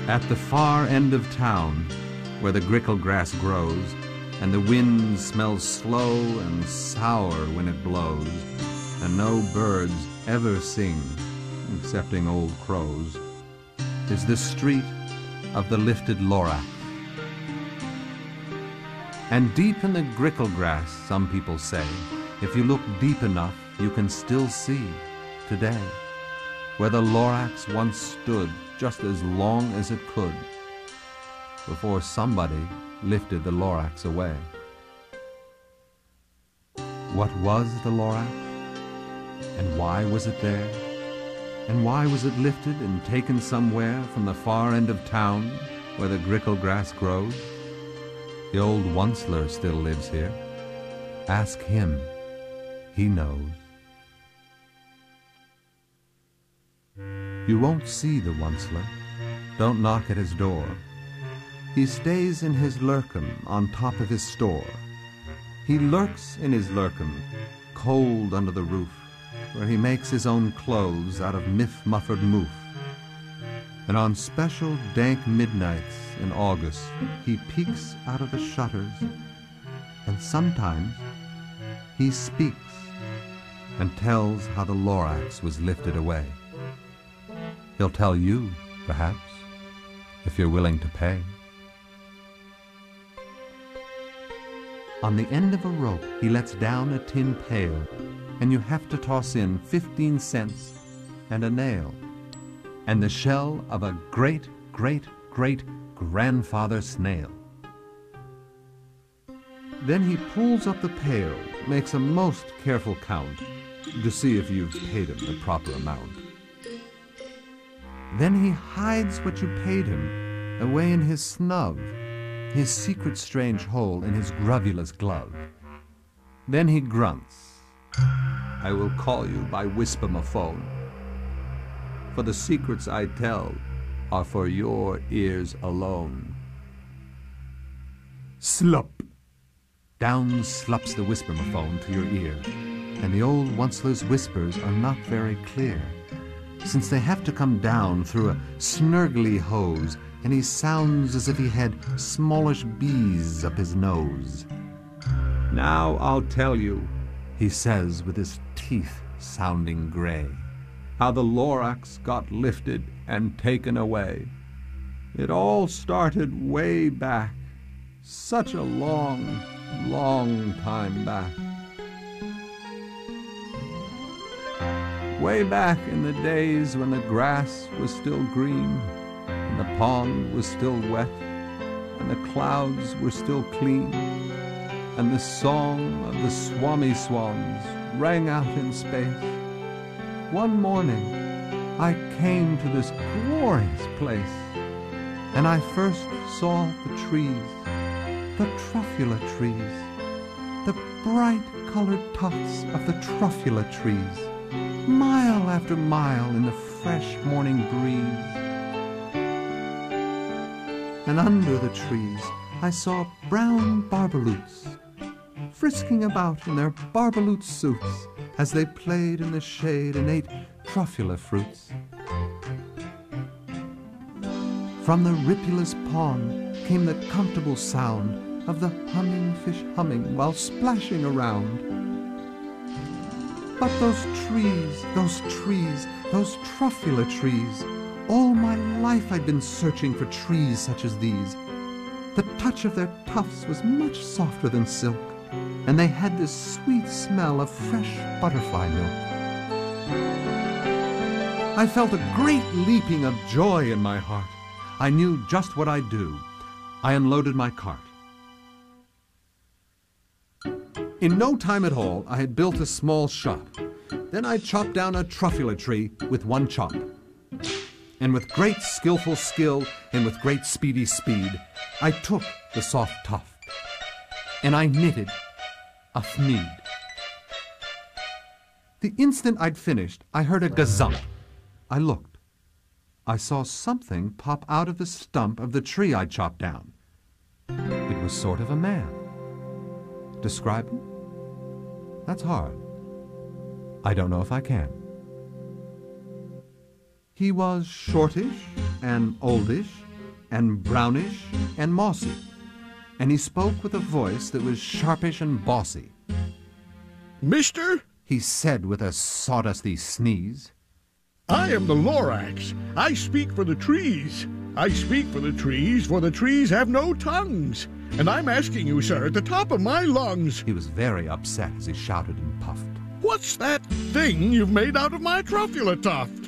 At the far end of town, where the grickle grass grows, and the wind smells slow and sour when it blows, and no birds ever sing, excepting old crows, is the street of the lifted Lorax. And deep in the grickle grass, some people say, if you look deep enough, you can still see, today, where the Lorax once stood just as long as it could, before somebody lifted the Lorax away. What was the Lorax? And why was it there? And why was it lifted and taken somewhere from the far end of town where the grickle grass grows? The old Onceler still lives here. Ask him. He knows. You won't see the Onceler. Don't knock at his door. He stays in his lurkum on top of his store. He lurks in his lurkum, cold under the roof, where he makes his own clothes out of myth-muffered moof. And on special dank midnights in August, he peeks out of the shutters, and sometimes he speaks and tells how the Lorax was lifted away. He'll tell you, perhaps, if you're willing to pay. On the end of a rope, he lets down a tin pail, and you have to toss in 15 cents and a nail, and the shell of a great-great-great-grandfather snail. Then he pulls up the pail, makes a most careful count to see if you've paid him the proper amount. Then he hides what you paid him away in his snub, his secret strange hole in his gruvulous glove. Then he grunts, I will call you by whisper-ma-phone, for the secrets I tell are for your ears alone. Slup! Down slups the whisper-ma-phone to your ear, and the old Onceler's whispers are not very clear, since they have to come down through a snurgly hose, and he sounds as if he had smallish bees up his nose. Now I'll tell you, he says with his teeth sounding gray, how the Lorax got lifted and taken away. It all started way back, such a long, long time back. Way back in the days when the grass was still green, and the pond was still wet, and the clouds were still clean, and the song of the Swami Swans rang out in space. One morning, I came to this glorious place, and I first saw the trees, the truffula trees, the bright-colored tufts of the truffula trees, mile after mile in the fresh morning breeze. And under the trees I saw brown barbaloots, frisking about in their barbaloot suits as they played in the shade and ate truffula fruits. From the ripulous pond came the comfortable sound of the humming fish humming while splashing around. But those trees, those truffula trees, all my life I'd been searching for trees such as these. The touch of their tufts was much softer than silk, and they had this sweet smell of fresh butterfly milk. I felt a great leaping of joy in my heart. I knew just what I'd do. I unloaded my cart. In no time at all, I had built a small shop. Then I chopped down a truffula tree with one chop. And with great skillful skill and with great speedy speed, I took the soft tuft, and I knitted a thneed. The instant I'd finished, I heard a gazump. I looked. I saw something pop out of the stump of the tree I'd chopped down. It was sort of a man. Describe him? That's hard. I don't know if I can. He was shortish and oldish, and brownish and mossy, and he spoke with a voice that was sharpish and bossy. Mister, he said with a sawdusty sneeze, I am the Lorax. I speak for the trees. I speak for the trees have no tongues. And I'm asking you, sir, at the top of my lungs. He was very upset as he shouted and puffed. What's that thing you've made out of my truffula tuft?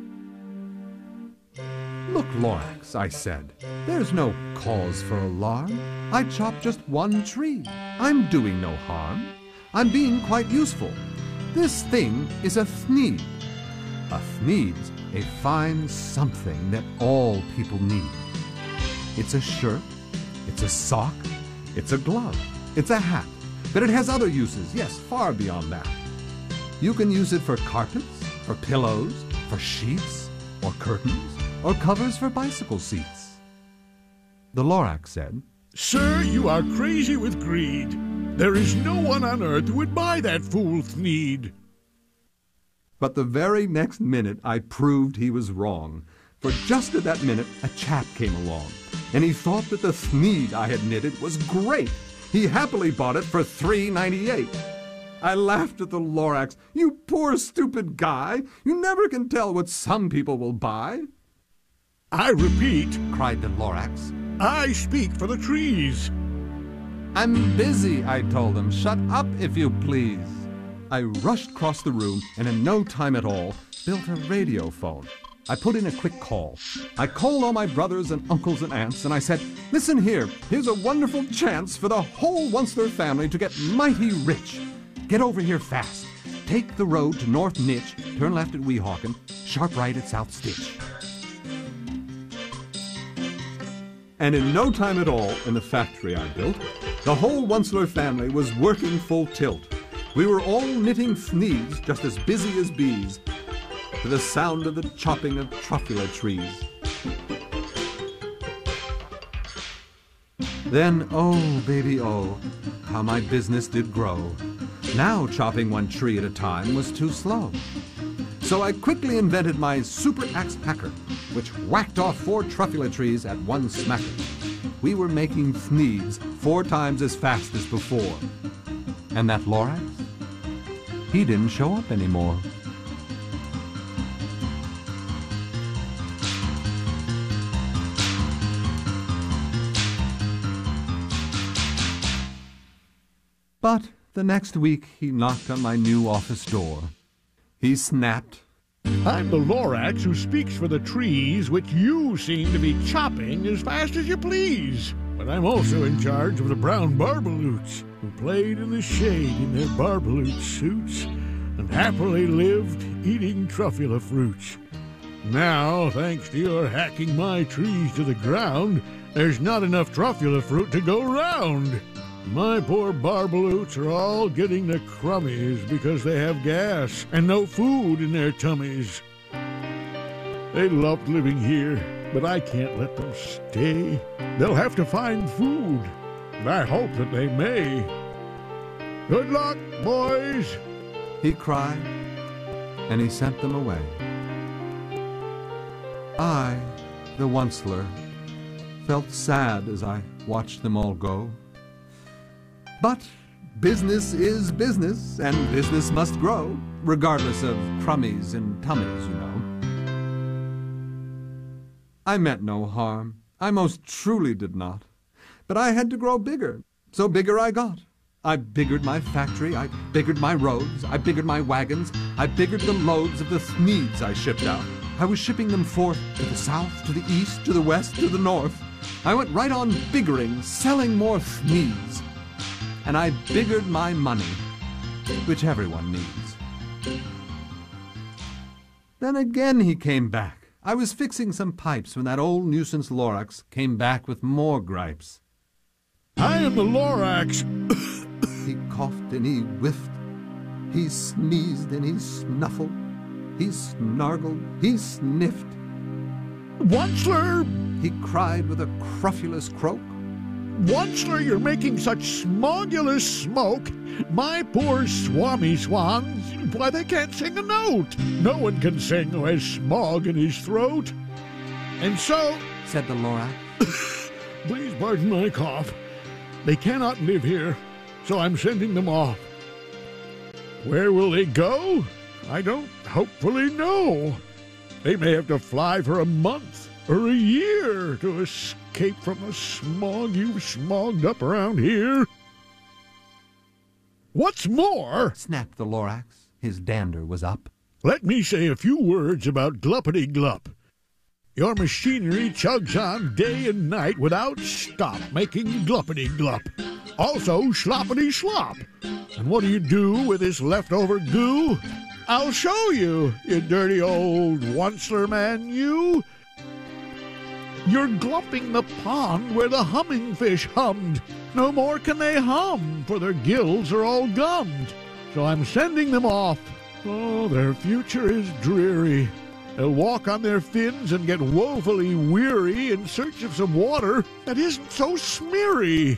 Look, Lorax, I said, there's no cause for alarm. I chopped just one tree. I'm doing no harm. I'm being quite useful. This thing is a thneed. A thneed's a fine something that all people need. It's a shirt, it's a sock, it's a glove, it's a hat, but it has other uses, yes, far beyond that. You can use it for carpets, for pillows, for sheets, or curtains, or covers for bicycle seats. The Lorax said, Sir, you are crazy with greed. There is no one on earth who would buy that fool thneed. But the very next minute I proved he was wrong, for just at that minute a chap came along, and he thought that the thneed I had knitted was great. He happily bought it for $3.98. I laughed at the Lorax. You poor stupid guy, you never can tell what some people will buy. I repeat, cried the Lorax, I speak for the trees. I'm busy, I told him. Shut up, if you please. I rushed across the room and in no time at all built a radio phone. I put in a quick call. I called all my brothers and uncles and aunts and I said, listen here, here's a wonderful chance for the whole Onceler family to get mighty rich. Get over here fast. Take the road to North Nitch, turn left at Weehawken, sharp right at South Stitch. And in no time at all, in the factory I built, the whole Onceler family was working full tilt. We were all knitting thneeds just as busy as bees, to the sound of the chopping of truffula trees. Then, oh, baby, oh, how my business did grow. Now chopping one tree at a time was too slow. So I quickly invented my super axe hacker, which whacked off 4 truffula trees at one smacker. We were making thneeds 4 times as fast as before. And that Lorax? He didn't show up anymore. But the next week he knocked on my new office door. He snapped, I'm the Lorax who speaks for the trees, which you seem to be chopping as fast as you please. But I'm also in charge of the brown barbaloots, who played in the shade in their barbaloot suits, and happily lived eating truffula fruits. Now, thanks to your hacking my trees to the ground, there's not enough truffula fruit to go round. My poor barbaloots are all getting the crummies because they have gas and no food in their tummies. They loved living here, but I can't let them stay. They'll have to find food, and I hope that they may. Good luck, boys, he cried, and he sent them away. I, the Onceler, felt sad as I watched them all go. But business is business, and business must grow, regardless of crummies and tummies, you know. I meant no harm. I most truly did not. But I had to grow bigger, so bigger I got. I biggered my factory, I biggered my roads, I biggered my wagons, I biggered the loads of the thneeds I shipped out. I was shipping them forth to the south, to the east, to the west, to the north. I went right on biggering, selling more thneeds. And I biggered my money, which everyone needs. Then again he came back. I was fixing some pipes when that old nuisance Lorax came back with more gripes. I am the Lorax. He coughed and he whiffed. He sneezed and he snuffled. He snargled, he sniffed. Onceler! He cried with a crufulous croak. Onceler, you're making such smogulous smoke. My poor swami swans, why, they can't sing a note. No one can sing who has smog in his throat. And so, said the Lorax, Please pardon my cough. They cannot live here, so I'm sending them off. Where will they go? I don't hopefully know. They may have to fly for a month or a year to escape from the smog you've smogged up around here. What's more, snapped the Lorax. His dander was up. Let me say a few words about Gluppity Glup. Your machinery chugs on day and night without stop, making Gluppity Glup. Also Sloppity Slop. And what do you do with this leftover goo? I'll show you, you dirty old Onceler man, you. You're glumping the pond where the humming fish hummed. No more can they hum, for their gills are all gummed. So I'm sending them off. Oh, their future is dreary. They'll walk on their fins and get woefully weary in search of some water that isn't so smeary.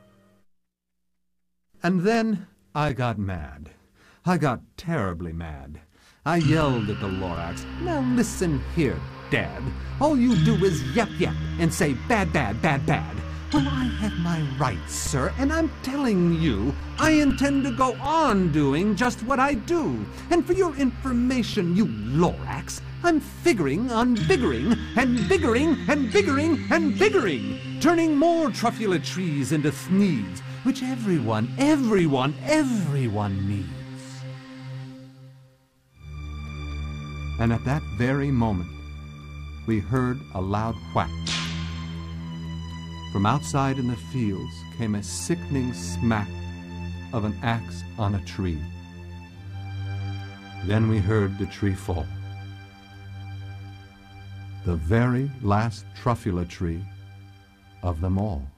And then I got mad. I got terribly mad. I yelled at the Lorax, "Now listen here, Dad. All you do is yap yap and say bad, bad, bad, bad. Well, I have my rights, sir, and I'm telling you, I intend to go on doing just what I do. And for your information, you Lorax, I'm figuring on biggering and biggering and biggering and biggering, turning more truffula trees into thneeds, which everyone needs." And at that very moment, we heard a loud whack. From outside in the fields came a sickening smack of an axe on a tree. Then we heard the tree fall. The very last truffula tree of them all.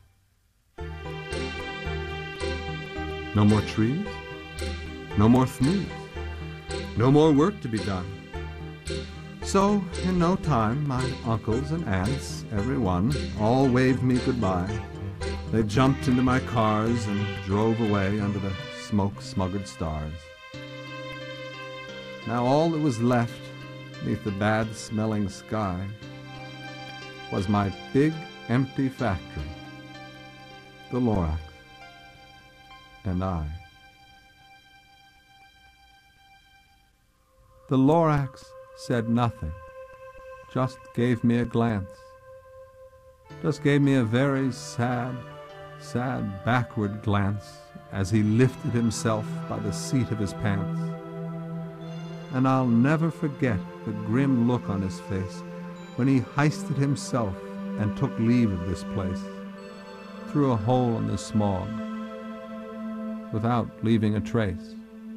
No more trees, no more thneeds, no more work to be done. So, in no time, my uncles and aunts, every one, all waved me goodbye. They jumped into my cars and drove away under the smoke-smuggered stars. Now all that was left beneath the bad-smelling sky was my big, empty factory, the Lorax, and I. The Lorax said nothing, just gave me a glance, just gave me a very sad, backward glance as he lifted himself by the seat of his pants. And I'll never forget the grim look on his face when he hoisted himself and took leave of this place, through a hole in the smog, without leaving a trace.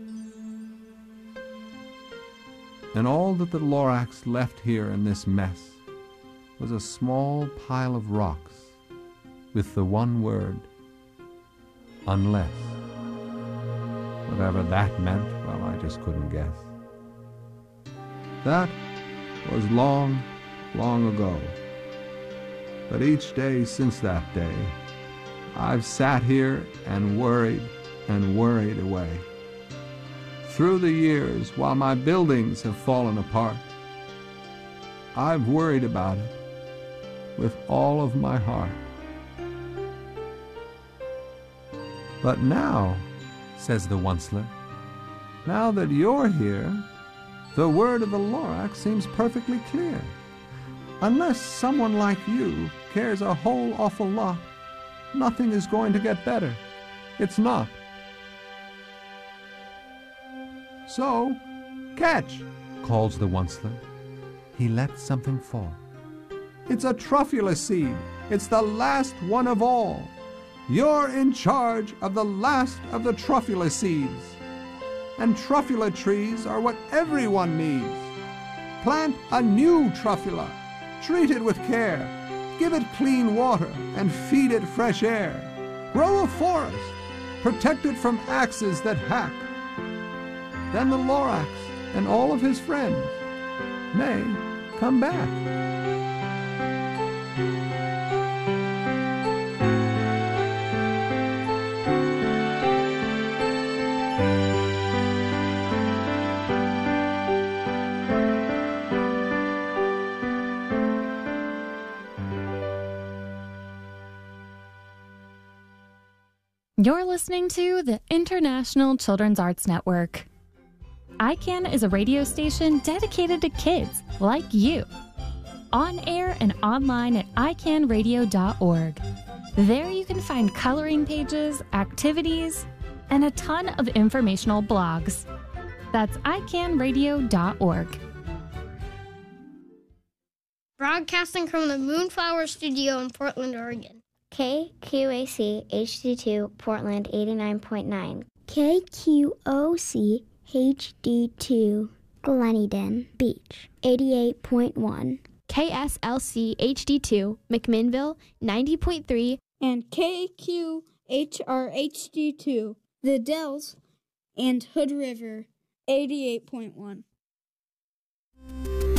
And all that the Lorax left here in this mess was a small pile of rocks with the one word, unless. Whatever that meant, well, I just couldn't guess. That was long, long ago. But each day since that day, I've sat here and worried away. Through the years, while my buildings have fallen apart, I've worried about it with all of my heart. But now, says the Onceler, now that you're here, the word of the Lorax seems perfectly clear. Unless someone like you cares a whole awful lot, nothing is going to get better. It's not. So, catch, calls the Onceler. He lets something fall. It's a truffula seed. It's the last one of all. You're in charge of the last of the truffula seeds. And truffula trees are what everyone needs. Plant a new truffula. Treat it with care. Give it clean water and feed it fresh air. Grow a forest. Protect it from axes that hack. Then the Lorax and all of his friends may come back. You're listening to the International Children's Arts Network. ICANN is a radio station dedicated to kids like you. On air and online at icanradio.org. There you can find coloring pages, activities, and a ton of informational blogs. That's icanradio.org. Broadcasting from the Moonflower Studio in Portland, Oregon. KQAC HD2 Portland 89.9. KQOC HD2 Gleneden Beach 88.1. KSLC HD2 McMinnville 90.3. And KQHR HD2 The Dells and Hood River 88.1.